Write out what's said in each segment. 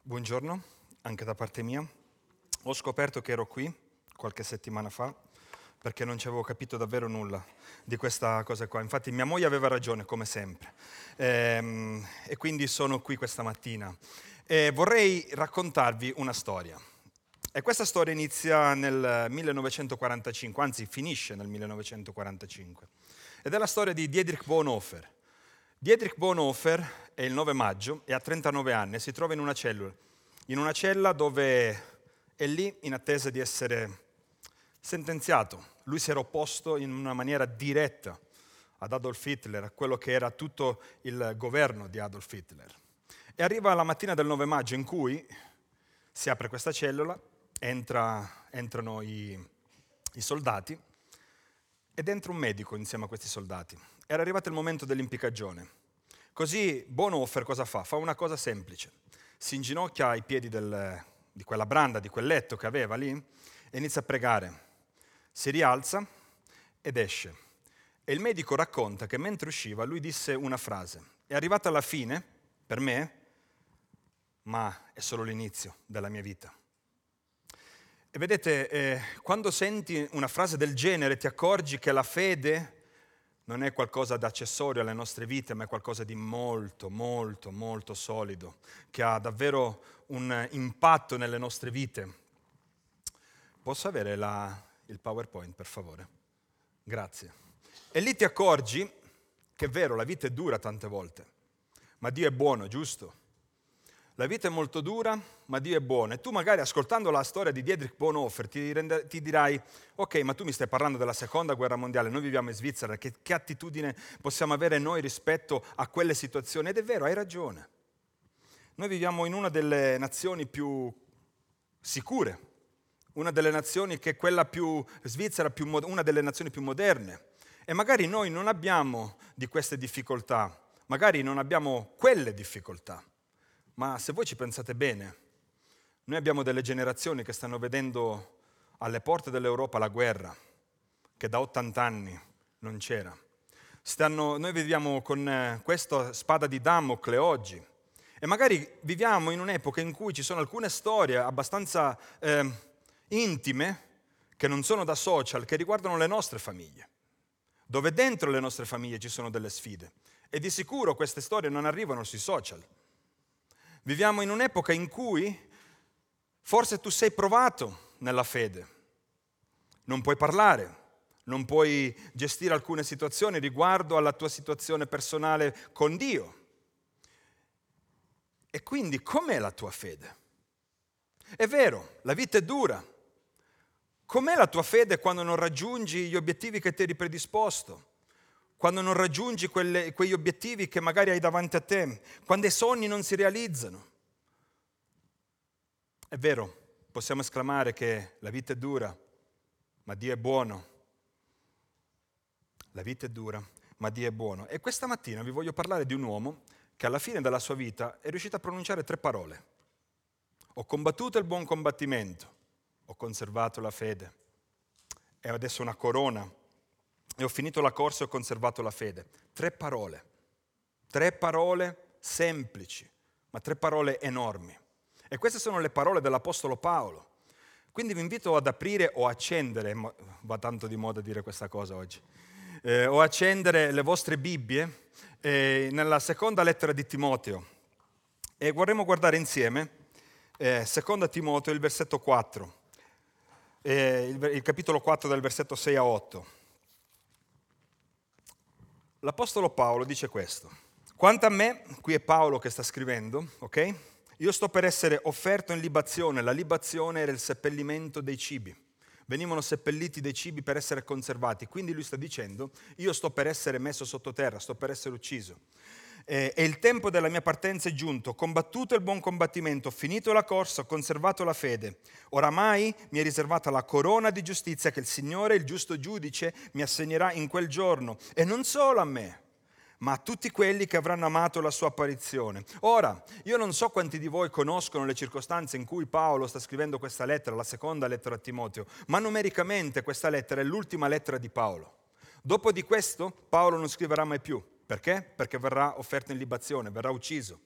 Buongiorno, anche da parte mia. Ho scoperto che ero qui qualche settimana fa perché non ci avevo capito davvero nulla di questa cosa qua. Infatti mia moglie aveva ragione, come sempre. E quindi sono qui questa mattina. E vorrei raccontarvi una storia. E questa storia inizia nel 1945, anzi finisce nel 1945. Ed è la storia di Dietrich Bonhoeffer. Dietrich Bonhoeffer è il 9 maggio e ha 39 anni e si trova in una cella dove è lì in attesa di essere sentenziato. Lui si era opposto in una maniera diretta ad Adolf Hitler, a quello che era tutto il governo di Adolf Hitler. E arriva la mattina del 9 maggio in cui si apre questa cellula, entrano i soldati ed entra un medico insieme a questi soldati. Era arrivato il momento dell'impiccagione. Così Bonhoeffer cosa fa? Fa una cosa semplice. Si inginocchia ai piedi di quella branda, di quel letto che aveva lì, e inizia a pregare. Si rialza ed esce. E il medico racconta che mentre usciva lui disse una frase. È arrivata alla fine, per me, ma è solo l'inizio della mia vita. E vedete, quando senti una frase del genere ti accorgi che la fede non è qualcosa da accessorio alle nostre vite, ma è qualcosa di molto, molto, molto solido, che ha davvero un impatto nelle nostre vite. Posso avere il PowerPoint, per favore? Grazie. E lì ti accorgi che è vero, la vita è dura tante volte, ma Dio è buono, giusto? La vita è molto dura, ma Dio è buono. E tu magari ascoltando la storia di Dietrich Bonhoeffer ti dirai: ok, ma tu mi stai parlando della seconda guerra mondiale, noi viviamo in Svizzera, che attitudine possiamo avere noi rispetto a quelle situazioni? Ed è vero, hai ragione. Noi viviamo in una delle nazioni più sicure, una delle nazioni che è quella più svizzera, una delle nazioni più moderne. E magari noi non abbiamo di queste difficoltà, magari non abbiamo quelle difficoltà. Ma se voi ci pensate bene, noi abbiamo delle generazioni che stanno vedendo alle porte dell'Europa la guerra, che da 80 anni non c'era. Noi viviamo con questa spada di Damocle oggi e magari viviamo in un'epoca in cui ci sono alcune storie abbastanza intime, che non sono da social, che riguardano le nostre famiglie, dove dentro le nostre famiglie ci sono delle sfide. E di sicuro queste storie non arrivano sui social. Viviamo in un'epoca in cui forse tu sei provato nella fede, non puoi parlare, non puoi gestire alcune situazioni riguardo alla tua situazione personale con Dio. E quindi com'è la tua fede? È vero, la vita è dura. Com'è la tua fede quando non raggiungi gli obiettivi che ti eri predisposto? Quando non raggiungi quegli obiettivi che magari hai davanti a te, quando i sogni non si realizzano. È vero, possiamo esclamare che la vita è dura, ma Dio è buono. La vita è dura, ma Dio è buono. E questa mattina vi voglio parlare di un uomo che alla fine della sua vita è riuscito a pronunciare 3 parole. Ho combattuto il buon combattimento, ho conservato la fede e adesso una corona. E ho finito la corsa e ho conservato la fede. 3 parole semplici, ma 3 parole enormi. E queste sono le parole dell'Apostolo Paolo. Quindi vi invito ad aprire o accendere, va tanto di moda dire questa cosa oggi, o accendere le vostre Bibbie nella seconda lettera di Timoteo. E vorremmo guardare insieme seconda Timoteo, il versetto 4, il capitolo 4 del versetto 6 a 8. L'Apostolo Paolo dice questo: quanto a me, qui è Paolo che sta scrivendo, ok? Io sto per essere offerto in libazione. La libazione era il seppellimento dei cibi. Venivano seppelliti dei cibi per essere conservati. Quindi lui sta dicendo: io sto per essere messo sottoterra, sto per essere ucciso. E il tempo della mia partenza è giunto. Ho combattuto il buon combattimento, ho finito la corsa, ho conservato la fede. Oramai mi è riservata la corona di giustizia che il Signore, il giusto giudice, mi assegnerà in quel giorno. E non solo a me, ma a tutti quelli che avranno amato la sua apparizione. Ora, io non so quanti di voi conoscono le circostanze in cui Paolo sta scrivendo questa lettera, la seconda lettera a Timoteo, ma numericamente questa lettera è l'ultima lettera di Paolo. Dopo di questo, Paolo non scriverà mai più. Perché? Perché verrà offerto in libazione, verrà ucciso.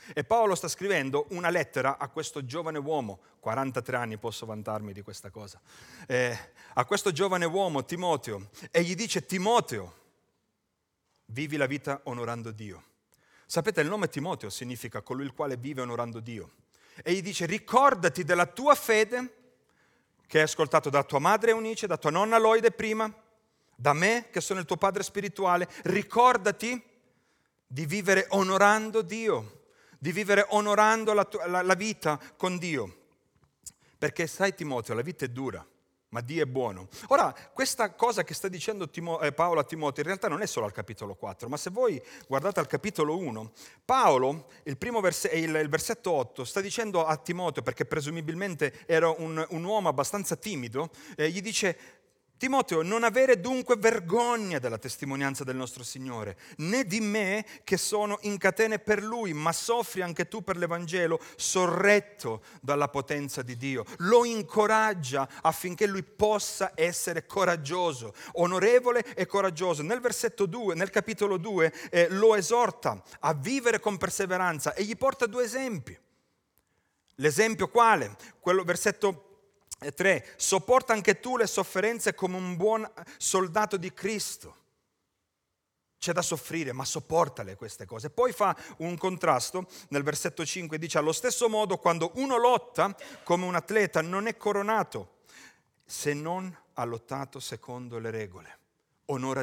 E Paolo sta scrivendo una lettera a questo giovane uomo, 43 anni, posso vantarmi di questa cosa, a questo giovane uomo Timoteo, e gli dice: Timoteo, vivi la vita onorando Dio. Sapete, il nome Timoteo significa colui il quale vive onorando Dio. E gli dice: ricordati della tua fede che hai ascoltato da tua madre Eunice, da tua nonna Loide prima, da me che sono il tuo padre spirituale. Ricordati di vivere onorando Dio, di vivere onorando la vita con Dio. Perché sai Timoteo, la vita è dura, ma Dio è buono. Ora, questa cosa che sta dicendo Paolo a Timoteo in realtà non è solo al capitolo 4, ma se voi guardate al capitolo 1, Paolo, il versetto 8, sta dicendo a Timoteo, perché presumibilmente era un uomo abbastanza timido, gli dice: Timoteo, non avere dunque vergogna della testimonianza del nostro Signore, né di me che sono in catene per Lui, ma soffri anche tu per l'Evangelo, sorretto dalla potenza di Dio. Lo incoraggia affinché lui possa essere coraggioso, onorevole e coraggioso. Nel versetto 2, nel capitolo 2, lo esorta a vivere con perseveranza e gli porta due esempi. L'esempio quale? Quello versetto 3, sopporta anche tu le sofferenze come un buon soldato di Cristo. C'è da soffrire, ma sopportale queste cose. Poi fa un contrasto nel versetto 5, dice: allo stesso modo quando uno lotta come un atleta non è coronato se non ha lottato secondo le regole. Onora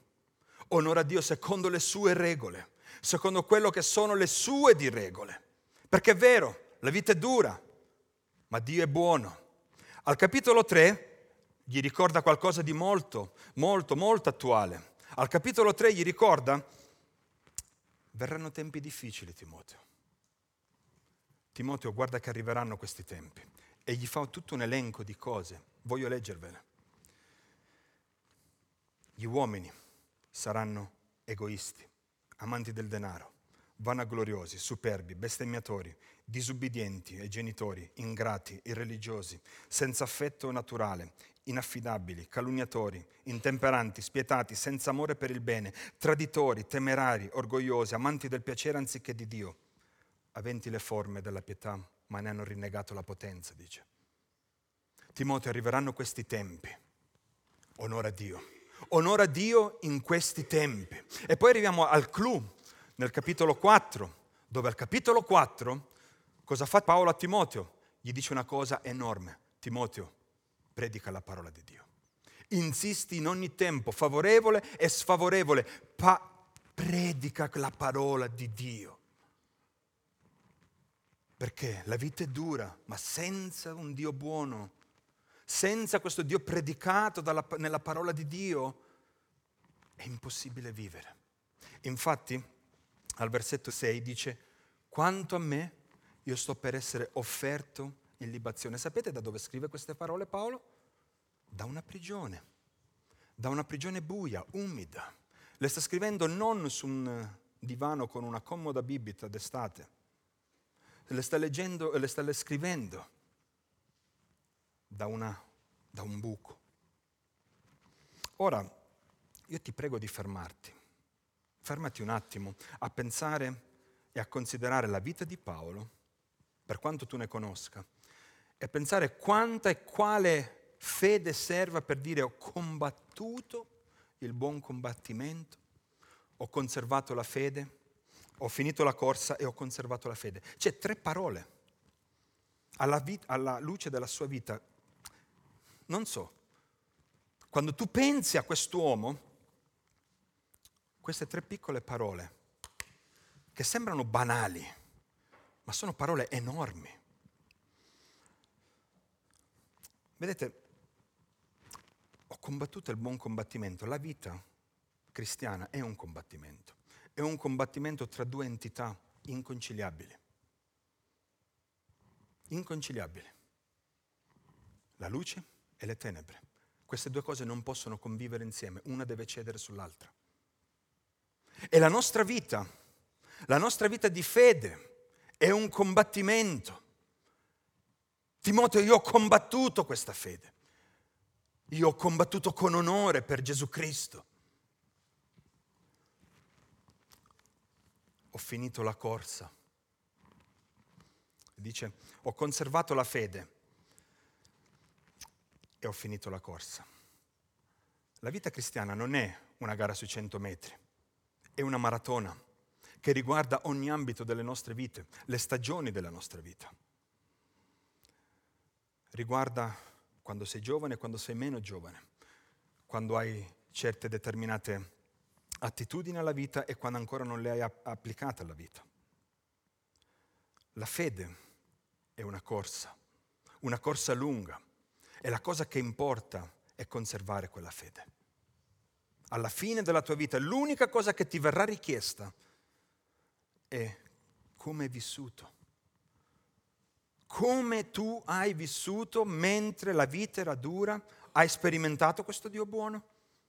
Dio secondo le sue regole, secondo quello che sono le sue di regole. Perché è vero, la vita è dura, ma Dio è buono. Al capitolo 3 gli ricorda qualcosa di molto, molto, molto attuale. Al capitolo 3 gli ricorda: verranno tempi difficili, Timoteo. Timoteo, guarda che arriveranno questi tempi. E gli fa tutto un elenco di cose. Voglio leggervele. Gli uomini saranno egoisti, amanti del denaro, vanagloriosi, superbi, bestemmiatori, disubbidienti ai genitori, ingrati, irreligiosi, senza affetto naturale, inaffidabili, calunniatori, intemperanti, spietati, senza amore per il bene, traditori, temerari, orgogliosi, amanti del piacere anziché di Dio, aventi le forme della pietà, ma ne hanno rinnegato la potenza, dice. Timoteo, arriveranno questi tempi. Onora Dio in questi tempi. E poi arriviamo al clou, nel capitolo 4, dove al capitolo 4 cosa fa Paolo a Timoteo? Gli dice una cosa enorme: Timoteo, predica la parola di Dio. Insisti in ogni tempo, favorevole e sfavorevole, predica la parola di Dio. Perché la vita è dura, ma senza un Dio buono, senza questo Dio predicato nella parola di Dio, è impossibile vivere. Infatti, al versetto 6 dice: quanto a me, io sto per essere offerto in libazione. Sapete da dove scrive queste parole Paolo? Da una prigione buia, umida. Le sta scrivendo non su un divano con una comoda bibita d'estate. Le sta scrivendo da un buco. Ora, io ti prego di fermarti. Fermati un attimo a pensare e a considerare la vita di Paolo, per quanto tu ne conosca, e pensare quanta e quale fede serva per dire: ho combattuto il buon combattimento, ho conservato la fede, ho finito la corsa e ho conservato la fede. C'è 3 parole alla luce della sua vita. Non so, quando tu pensi a quest'uomo, queste 3 piccole parole, che sembrano banali, ma sono parole enormi. Vedete, ho combattuto il buon combattimento. La vita cristiana è un combattimento. È un combattimento tra 2 entità inconciliabili. Inconciliabili. La luce e le tenebre. Queste 2 cose non possono convivere insieme, una deve cedere sull'altra. E la nostra vita di fede è un combattimento. Timoteo, io ho combattuto questa fede. Io ho combattuto con onore per Gesù Cristo. Ho finito la corsa, Dice, ho conservato la fede e ho finito la corsa. La vita cristiana non è una gara sui 100 metri, è una maratona che riguarda ogni ambito delle nostre vite, le stagioni della nostra vita. Riguarda quando sei giovane e quando sei meno giovane, quando hai certe determinate attitudini alla vita e quando ancora non le hai applicate alla vita. La fede è una corsa lunga, e la cosa che importa è conservare quella fede. Alla fine della tua vita l'unica cosa che ti verrà richiesta è come hai vissuto. Come tu hai vissuto mentre la vita era dura? Hai sperimentato questo Dio buono?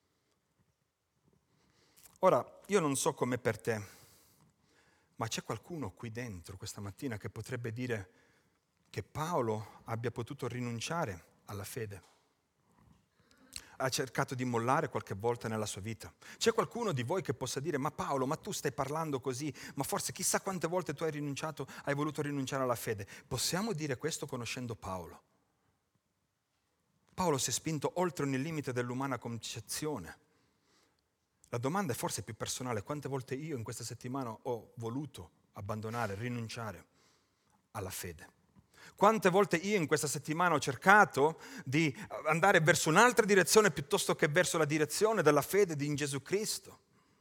Ora, io non so com'è per te, ma c'è qualcuno qui dentro questa mattina che potrebbe dire che Paolo abbia potuto rinunciare alla fede. Ha cercato di mollare qualche volta nella sua vita. C'è qualcuno di voi che possa dire, ma Paolo, ma tu stai parlando così, ma forse chissà quante volte tu hai voluto rinunciare alla fede. Possiamo dire questo conoscendo Paolo? Paolo si è spinto oltre ogni limite dell'umana concezione. La domanda è forse più personale: quante volte io in questa settimana ho voluto abbandonare, rinunciare alla fede? Quante volte io in questa settimana ho cercato di andare verso un'altra direzione piuttosto che verso la direzione della fede in Gesù Cristo?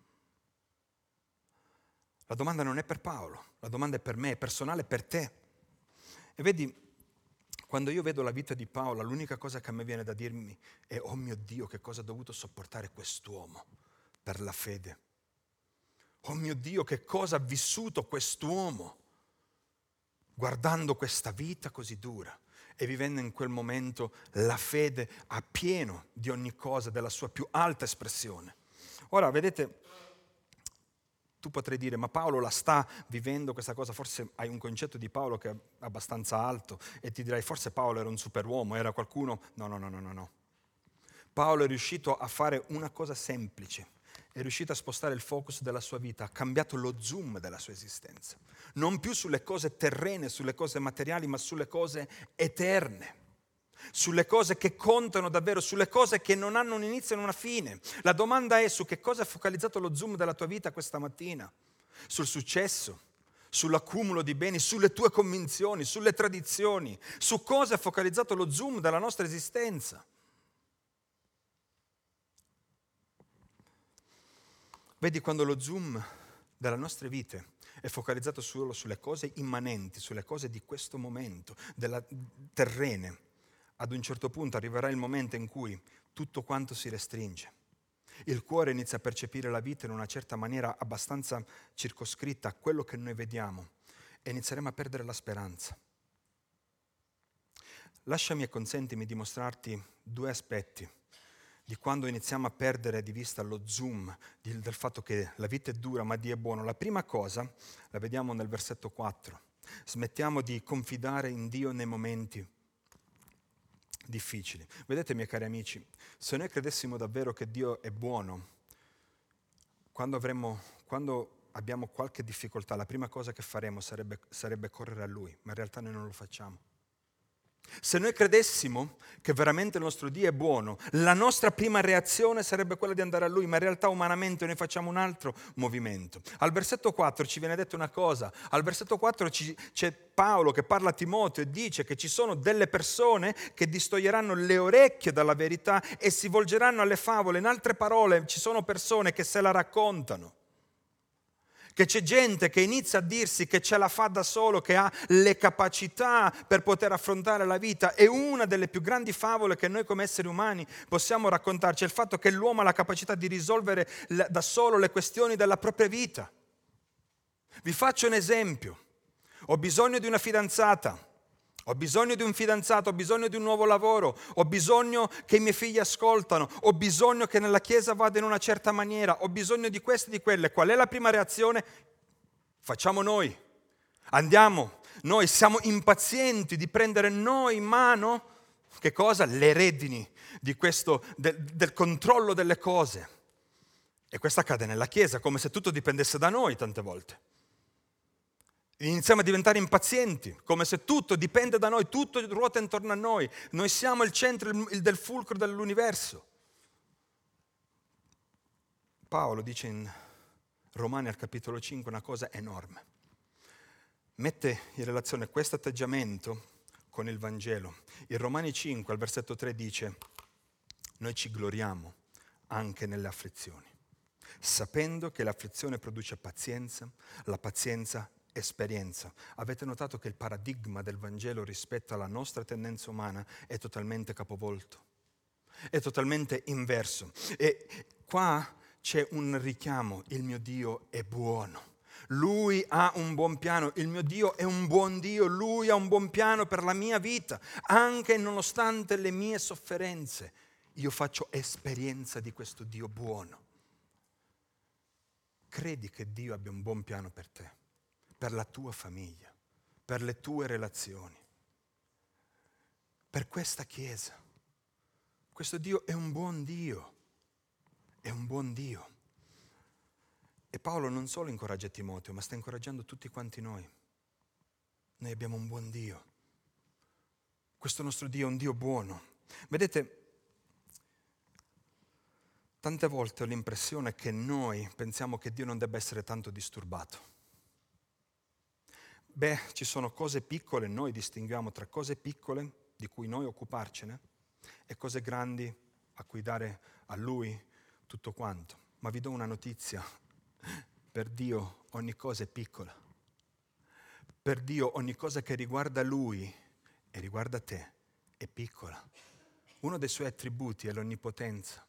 La domanda non è per Paolo, la domanda è per me, è personale per te. E vedi, quando io vedo la vita di Paolo, l'unica cosa che a me viene da dirmi è: oh mio Dio, che cosa ha dovuto sopportare quest'uomo per la fede. Oh mio Dio, che cosa ha vissuto quest'uomo guardando questa vita così dura e vivendo in quel momento la fede a pieno di ogni cosa, della sua più alta espressione. Ora, vedete, tu potrai dire, ma Paolo la sta vivendo questa cosa, forse hai un concetto di Paolo che è abbastanza alto e ti dirai, forse Paolo era un superuomo, era qualcuno. No. Paolo è riuscito a fare una cosa semplice. È riuscito a spostare il focus della sua vita, ha cambiato lo zoom della sua esistenza. Non più sulle cose terrene, sulle cose materiali, ma sulle cose eterne. Sulle cose che contano davvero, sulle cose che non hanno un inizio e una fine. La domanda è: su che cosa è focalizzato lo zoom della tua vita questa mattina? Sul successo? Sull'accumulo di beni? Sulle tue convinzioni? Sulle tradizioni? Su cosa è focalizzato lo zoom della nostra esistenza? Vedi, quando lo zoom della nostra vite è focalizzato solo sulle cose immanenti, sulle cose di questo momento, terrene, ad un certo punto arriverà il momento in cui tutto quanto si restringe. Il cuore inizia a percepire la vita in una certa maniera abbastanza circoscritta a quello che noi vediamo e inizieremo a perdere la speranza. Lasciami e consentimi di mostrarti due aspetti di quando iniziamo a perdere di vista lo zoom del fatto che la vita è dura ma Dio è buono. La prima cosa la vediamo nel versetto 4. Smettiamo di confidare in Dio nei momenti difficili. Vedete, miei cari amici, se noi credessimo davvero che Dio è buono, quando abbiamo qualche difficoltà, la prima cosa che faremo sarebbe correre a Lui, ma in realtà noi non lo facciamo. Se noi credessimo che veramente il nostro Dio è buono, la nostra prima reazione sarebbe quella di andare a Lui, ma in realtà umanamente noi facciamo un altro movimento. Al versetto 4 ci viene detto una cosa, al versetto 4 c'è Paolo che parla a Timoteo e dice che ci sono delle persone che distoglieranno le orecchie dalla verità e si volgeranno alle favole. In altre parole, ci sono persone che se la raccontano. Che c'è gente che inizia a dirsi che ce la fa da solo, che ha le capacità per poter affrontare la vita. E una delle più grandi favole che noi come esseri umani possiamo raccontarci è il fatto che l'uomo ha la capacità di risolvere da solo le questioni della propria vita. Vi faccio un esempio. Ho bisogno di una fidanzata. Ho bisogno di un fidanzato, ho bisogno di un nuovo lavoro, ho bisogno che i miei figli ascoltano, ho bisogno che nella chiesa vada in una certa maniera, ho bisogno di questo e di quelle. Qual è la prima reazione? Facciamo noi. Andiamo. Noi siamo impazienti di prendere noi in mano, che cosa? Le redini di questo, del controllo delle cose. E questo accade nella chiesa, come se tutto dipendesse da noi tante volte. Iniziamo a diventare impazienti, come se tutto dipende da noi, tutto ruota intorno a noi. Noi siamo il centro del fulcro dell'universo. Paolo dice in Romani al capitolo 5 una cosa enorme. Mette in relazione questo atteggiamento con il Vangelo. In Romani 5 al versetto 3 dice: noi ci gloriamo anche nelle afflizioni, sapendo che l'afflizione produce pazienza, la pazienza esperienza. Avete notato che il paradigma del Vangelo rispetto alla nostra tendenza umana è totalmente capovolto, è totalmente inverso. E qua c'è un richiamo: il mio Dio è buono. Lui ha un buon piano, il mio Dio è un buon Dio, Lui ha un buon piano per la mia vita, anche nonostante le mie sofferenze. Io faccio esperienza di questo Dio buono. Credi che Dio abbia un buon piano per te, per la tua famiglia, per le tue relazioni, per questa Chiesa. Questo Dio è un buon Dio, è un buon Dio. E Paolo non solo incoraggia Timoteo, ma sta incoraggiando tutti quanti noi. Noi abbiamo un buon Dio. Questo nostro Dio è un Dio buono. Vedete, tante volte ho l'impressione che noi pensiamo che Dio non debba essere tanto disturbato. Ci sono cose piccole, noi distinguiamo tra cose piccole di cui noi occuparcene e cose grandi a cui dare a Lui tutto quanto. Ma vi do una notizia: per Dio ogni cosa è piccola. Per Dio ogni cosa che riguarda Lui e riguarda te è piccola. Uno dei Suoi attributi è l'onnipotenza.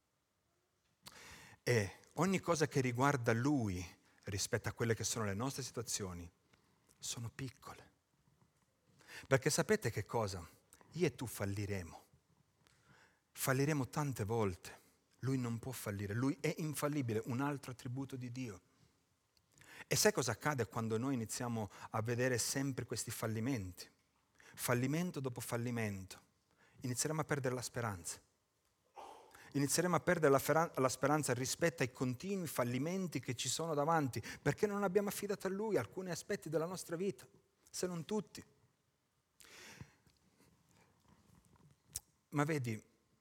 E ogni cosa che riguarda Lui rispetto a quelle che sono le nostre situazioni sono piccole. Perché sapete che cosa? Io e tu falliremo. Falliremo tante volte. Lui non può fallire, Lui è infallibile, un altro attributo di Dio. E sai cosa accade quando noi iniziamo a vedere sempre questi fallimenti? Fallimento dopo fallimento. Inizieremo a perdere la speranza. Inizieremo a perdere la speranza rispetto ai continui fallimenti che ci sono davanti, perché non abbiamo affidato a Lui alcuni aspetti della nostra vita, se non tutti. Ma vedi,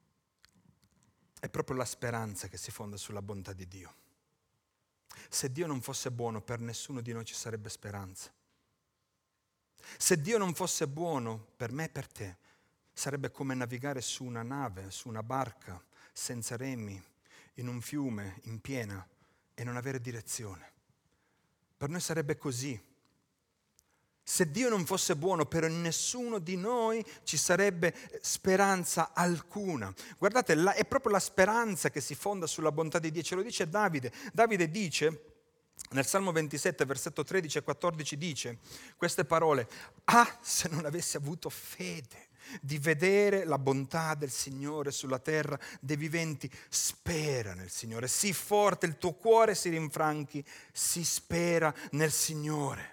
è proprio la speranza che si fonda sulla bontà di Dio. Se Dio non fosse buono, per nessuno di noi ci sarebbe speranza. Se Dio non fosse buono per me e per te, sarebbe come navigare su una nave, su una barca, senza remi, in un fiume, in piena, e non avere direzione. Per noi sarebbe così. Se Dio non fosse buono, per nessuno di noi ci sarebbe speranza alcuna. Guardate, è proprio la speranza che si fonda sulla bontà di Dio. Ce lo dice Davide. Davide dice, nel Salmo 27, versetto 13 e 14, dice queste parole: ah, se non avessi avuto fede di vedere la bontà del Signore sulla terra dei viventi. Spera nel Signore, sii forte, il tuo cuore si rinfranchi, si spera nel Signore.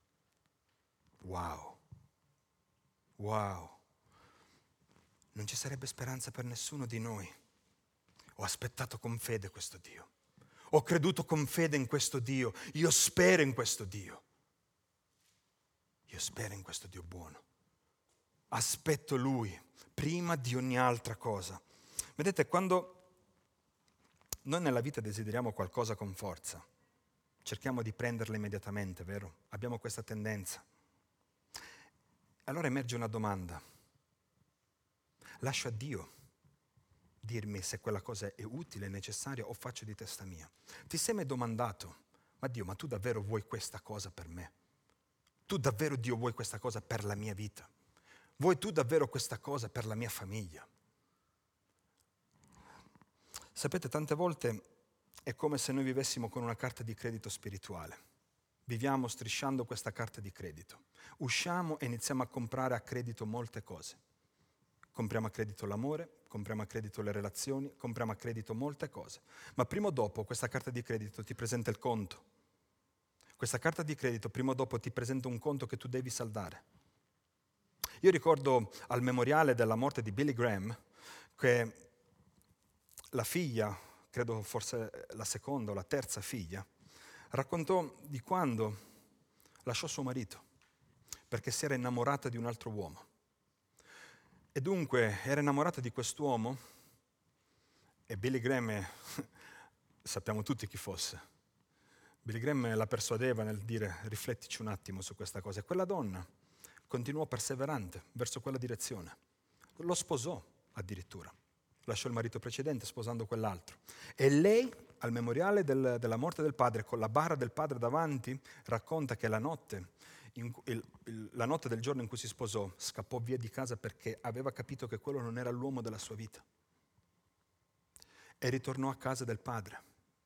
Wow, non ci sarebbe speranza per nessuno di noi. Ho aspettato con fede questo Dio, ho creduto con fede in questo Dio, io spero in questo Dio, io spero in questo Dio buono, aspetto Lui prima di ogni altra cosa. Vedete, quando noi nella vita desideriamo qualcosa con forza, cerchiamo di prenderla immediatamente, vero? Abbiamo questa tendenza. Allora emerge una domanda. Lascio a Dio dirmi se quella cosa è utile, necessaria o faccio di testa mia. Ti sei mai domandato: ma Dio, ma tu davvero vuoi questa cosa per me? Tu davvero, Dio, vuoi questa cosa per la mia vita? Vuoi tu davvero questa cosa per la mia famiglia? Sapete, tante volte è come se noi vivessimo con una carta di credito spirituale. Viviamo strisciando questa carta di credito. Usciamo e iniziamo a comprare a credito molte cose. Compriamo a credito l'amore, compriamo a credito le relazioni, compriamo a credito molte cose. Ma prima o dopo questa carta di credito ti presenta il conto. Questa carta di credito prima o dopo ti presenta un conto che tu devi saldare. Io ricordo al memoriale della morte di Billy Graham che la figlia, credo forse la seconda o la terza figlia, raccontò di quando lasciò suo marito perché si era innamorata di un altro uomo. E dunque era innamorata di quest'uomo e Billy Graham, sappiamo tutti chi fosse. Billy Graham la persuadeva nel dire riflettici un attimo su questa cosa. E quella donna continuò perseverante verso quella direzione. Lo sposò addirittura. Lasciò il marito precedente sposando quell'altro. E lei, al memoriale della morte del padre, con la bara del padre davanti, racconta che la notte del giorno in cui si sposò, scappò via di casa perché aveva capito che quello non era l'uomo della sua vita. E ritornò a casa del padre.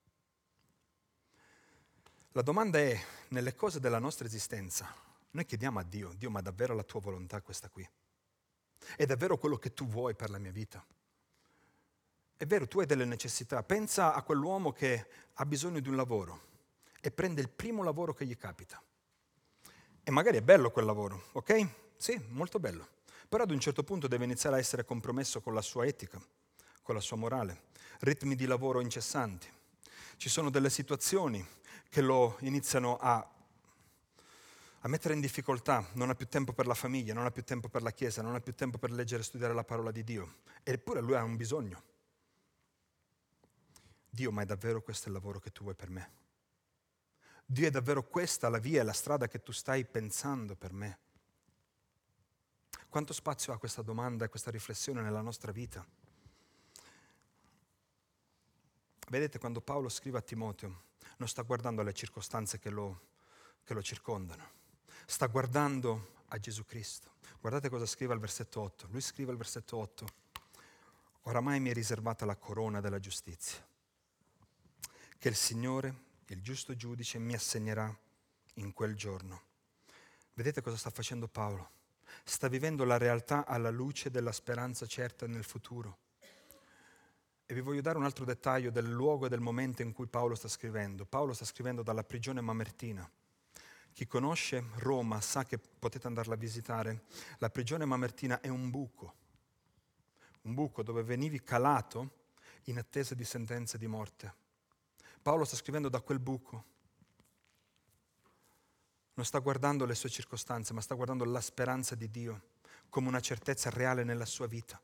La domanda è, nelle cose della nostra esistenza, noi chiediamo a Dio, ma davvero la tua volontà è questa qui? È davvero quello che tu vuoi per la mia vita? È vero, tu hai delle necessità. Pensa a quell'uomo che ha bisogno di un lavoro e prende il primo lavoro che gli capita. E magari è bello quel lavoro, ok? Sì, molto bello. Però ad un certo punto deve iniziare a essere compromesso con la sua etica, con la sua morale, ritmi di lavoro incessanti. Ci sono delle situazioni che lo iniziano a mettere in difficoltà, non ha più tempo per la famiglia, non ha più tempo per la Chiesa, non ha più tempo per leggere e studiare la parola di Dio. Eppure lui ha un bisogno. Dio, ma è davvero questo il lavoro che tu vuoi per me? Dio, è davvero questa la via e la strada che tu stai pensando per me? Quanto spazio ha questa domanda e questa riflessione nella nostra vita? Vedete, quando Paolo scrive a Timoteo, non sta guardando alle circostanze che lo circondano, sta guardando a Gesù Cristo. Guardate cosa scrive al versetto 8. Lui scrive al versetto 8: oramai mi è riservata la corona della giustizia, che il Signore, il giusto giudice, mi assegnerà in quel giorno. Vedete cosa sta facendo Paolo? Sta vivendo la realtà alla luce della speranza certa nel futuro. E vi voglio dare un altro dettaglio del luogo e del momento in cui Paolo sta scrivendo. Paolo sta scrivendo dalla prigione mamertina. Chi conosce Roma sa che potete andarla a visitare. La prigione mamertina è un buco dove venivi calato in attesa di sentenze di morte. Paolo sta scrivendo da quel buco. Non sta guardando le sue circostanze, ma sta guardando la speranza di Dio come una certezza reale nella sua vita.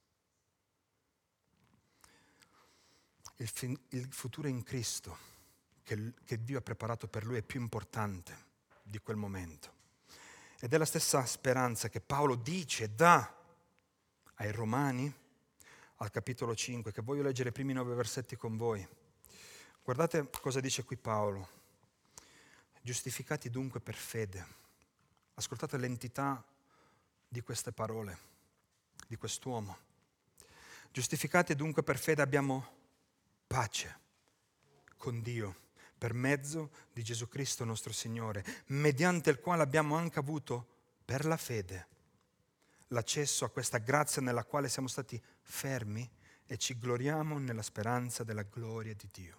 Il futuro in Cristo che Dio ha preparato per lui è più importante di quel momento. Ed è la stessa speranza che Paolo dà ai Romani al capitolo 5, che voglio leggere i primi 9 versetti con voi. Guardate cosa dice qui Paolo. Giustificati dunque per fede. Ascoltate l'entità di queste parole, di quest'uomo. Giustificati dunque per fede abbiamo pace con Dio per mezzo di Gesù Cristo nostro Signore, mediante il quale abbiamo anche avuto per la fede l'accesso a questa grazia nella quale siamo stati fermi e ci gloriamo nella speranza della gloria di Dio.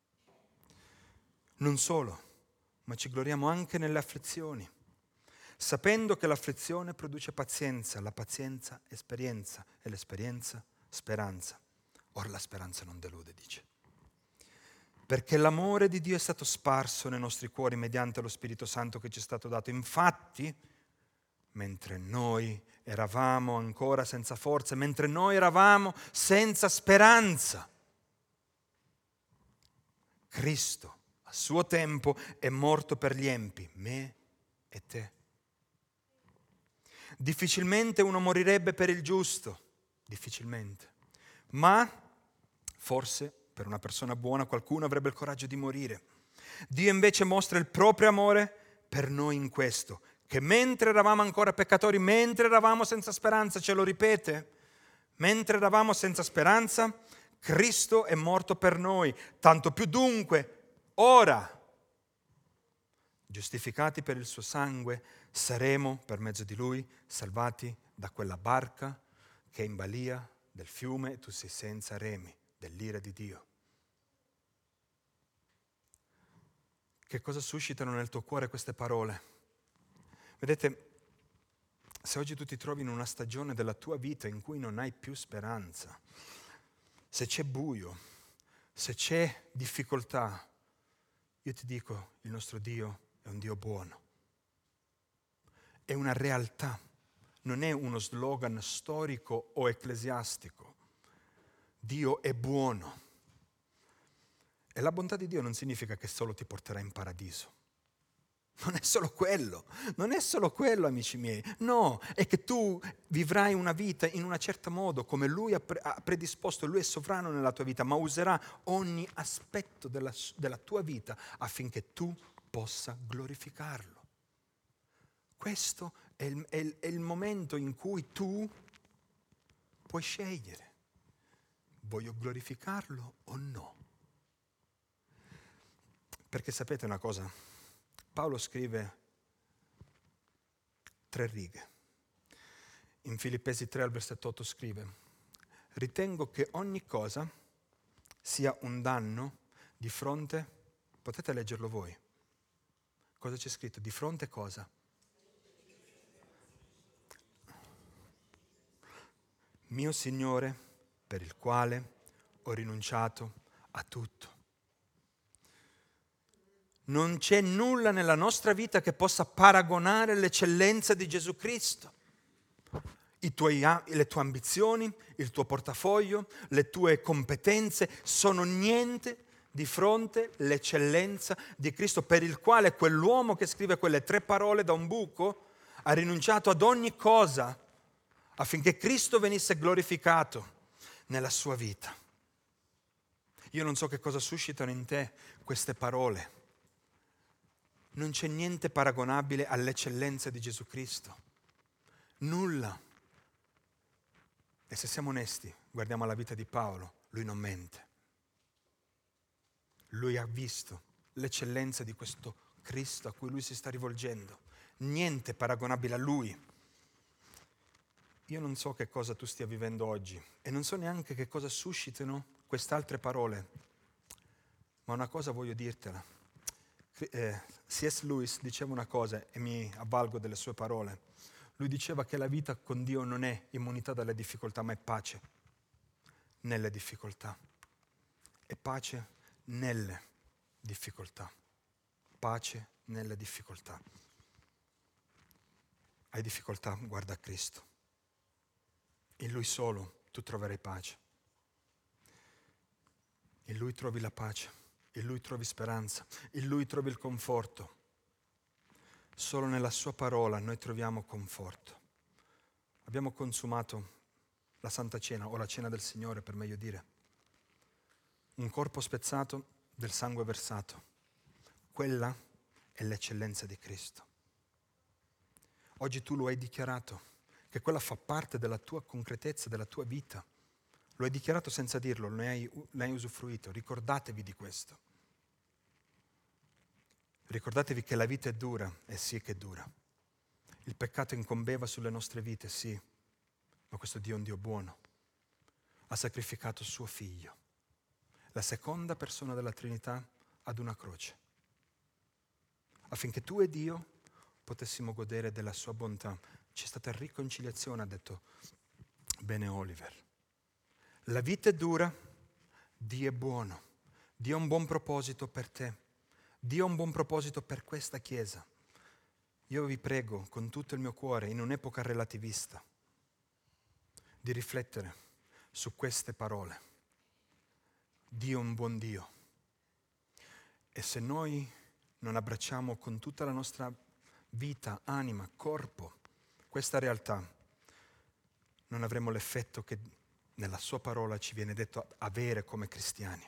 Non solo, ma ci gloriamo anche nelle afflizioni, sapendo che l'afflizione produce pazienza, la pazienza esperienza e l'esperienza speranza. Ora la speranza non delude, dice. Perché l'amore di Dio è stato sparso nei nostri cuori mediante lo Spirito Santo che ci è stato dato. Infatti, mentre noi eravamo ancora senza forze, mentre noi eravamo senza speranza, Cristo a suo tempo è morto per gli empi, me e te. Difficilmente uno morirebbe per il giusto, difficilmente, ma forse per una persona buona qualcuno avrebbe il coraggio di morire. Dio invece mostra il proprio amore per noi in questo, che mentre eravamo ancora peccatori, mentre eravamo senza speranza, ce lo ripete, mentre eravamo senza speranza, Cristo è morto per noi, tanto più dunque, ora, giustificati per il suo sangue, saremo per mezzo di Lui salvati da quella barca che è in balia del fiume e tu sei senza remi, dell'ira di Dio. Che cosa suscitano nel tuo cuore queste parole? Vedete, se oggi tu ti trovi in una stagione della tua vita in cui non hai più speranza, se c'è buio, se c'è difficoltà, io ti dico, il nostro Dio è un Dio buono, è una realtà, non è uno slogan storico o ecclesiastico. Dio è buono. E la bontà di Dio non significa che solo ti porterà in paradiso. Non è solo quello, amici miei. No, è che tu vivrai una vita in un certo modo, come Lui ha predisposto, Lui è sovrano nella tua vita, ma userà ogni aspetto della tua vita affinché tu possa glorificarlo. Questo è il momento in cui tu puoi scegliere. Voglio glorificarlo o no? Perché sapete una cosa? Paolo scrive 3 righe. In Filippesi 3 al versetto 8 scrive: ritengo che ogni cosa sia un danno di fronte, potete leggerlo voi. Cosa c'è scritto? Di fronte cosa? Mio Signore, per il quale ho rinunciato a tutto. Non c'è nulla nella nostra vita che possa paragonare l'eccellenza di Gesù Cristo. Le tue ambizioni, il tuo portafoglio, le tue competenze sono niente di fronte all'eccellenza di Cristo, per il quale quell'uomo che scrive quelle 3 parole da un buco ha rinunciato ad ogni cosa affinché Cristo venisse glorificato nella sua vita. Io non so che cosa suscitano in te queste parole. Non c'è niente paragonabile all'eccellenza di Gesù Cristo. Nulla. E se siamo onesti, guardiamo la vita di Paolo, lui non mente. Lui ha visto l'eccellenza di questo Cristo a cui lui si sta rivolgendo. Niente paragonabile a lui. Io non so che cosa tu stia vivendo oggi e non so neanche che cosa suscitano quest'altre parole, ma una cosa voglio dirtela. C.S. Lewis diceva una cosa e mi avvalgo delle sue parole. Lui diceva che la vita con Dio non è immunità dalle difficoltà, ma è pace nelle difficoltà. È pace nelle difficoltà. Pace nelle difficoltà. Hai difficoltà? Guarda a Cristo. In Lui solo tu troverai pace. In Lui trovi la pace, in Lui trovi speranza, in Lui trovi il conforto. Solo nella Sua parola noi troviamo conforto. Abbiamo consumato la Santa Cena, o la Cena del Signore per meglio dire. Un corpo spezzato, del sangue versato. Quella è l'eccellenza di Cristo. Oggi tu lo hai dichiarato, che quella fa parte della tua concretezza, della tua vita. Lo hai dichiarato senza dirlo, ne hai usufruito. Ricordatevi di questo. Ricordatevi che la vita è dura, e sì che è dura. Il peccato incombeva sulle nostre vite, sì, ma questo Dio è un Dio buono. Ha sacrificato suo Figlio, la seconda persona della Trinità, ad una croce, affinché tu ed io potessimo godere della sua bontà. C'è stata riconciliazione, ha detto bene Oliver. La vita è dura, Dio è buono, Dio ha un buon proposito per te, Dio ha un buon proposito per questa Chiesa. Io vi prego con tutto il mio cuore, in un'epoca relativista, di riflettere su queste parole. Dio è un buon Dio. E se noi non abbracciamo con tutta la nostra vita, anima, corpo, questa realtà, non avremo l'effetto che nella sua parola ci viene detto avere come cristiani.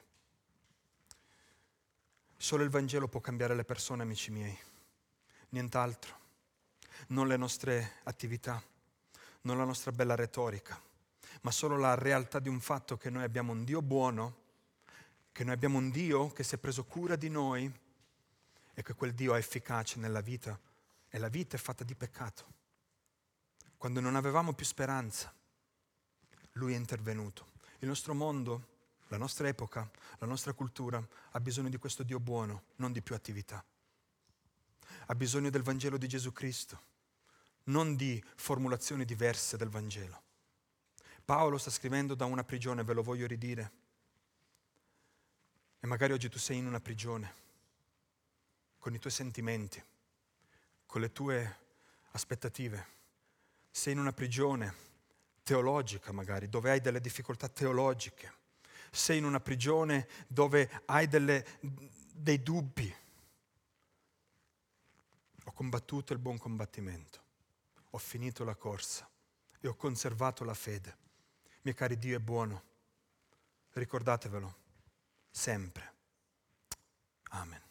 Solo il Vangelo può cambiare le persone, amici miei, nient'altro. Non le nostre attività, non la nostra bella retorica, ma solo la realtà di un fatto che noi abbiamo un Dio buono, che noi abbiamo un Dio che si è preso cura di noi e che quel Dio è efficace nella vita e la vita è fatta di peccato. Quando non avevamo più speranza, Lui è intervenuto. Il nostro mondo, la nostra epoca, la nostra cultura ha bisogno di questo Dio buono, non di più attività. Ha bisogno del Vangelo di Gesù Cristo, non di formulazioni diverse del Vangelo. Paolo sta scrivendo da una prigione, ve lo voglio ridire. E magari oggi tu sei in una prigione, con i tuoi sentimenti, con le tue aspettative, sei in una prigione teologica magari, dove hai delle difficoltà teologiche, sei in una prigione dove hai dei dubbi. Ho combattuto il buon combattimento, ho finito la corsa e ho conservato la fede. Miei cari, Dio è buono, ricordatevelo sempre. Amen.